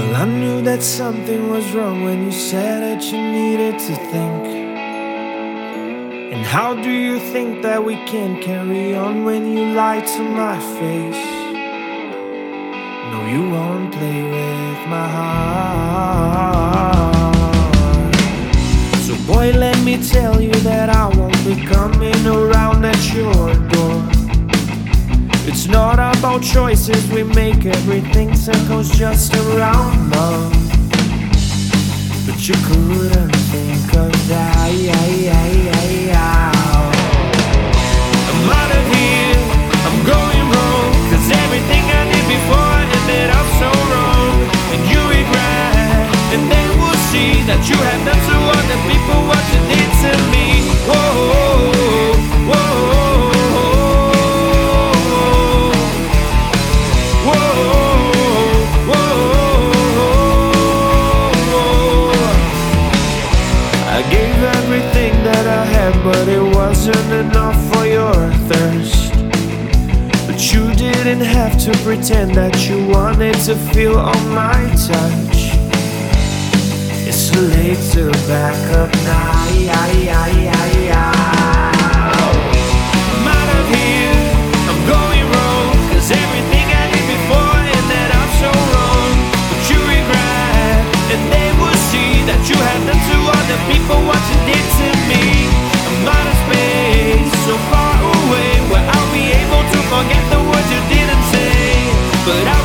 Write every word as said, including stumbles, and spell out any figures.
Well, I knew that something was wrong when you said that you needed to think. And how do you think that we can carry on when you lie to my face? No, you won't play with my heart. So boy, let me tell you that I won't be coming around at your door. It's not about choices we make, everything circles just around love. But you couldn't think of that. I'm out of here, I'm going wrong, cause everything I did before ended up so wrong. And you regret, and then we'll see that you have done to other people what you did to me. Whoa, whoa. But it wasn't enough for your thirst. But you didn't have to pretend that you wanted to feel on my touch. It's too late to back up now. I'm out of here, I'm going wrong, cause everything I did before ended up so wrong. But you regret, and they will see that you have done to other people what you did to me. Out of space, so far away, where I'll be able to forget the words you didn't say. But I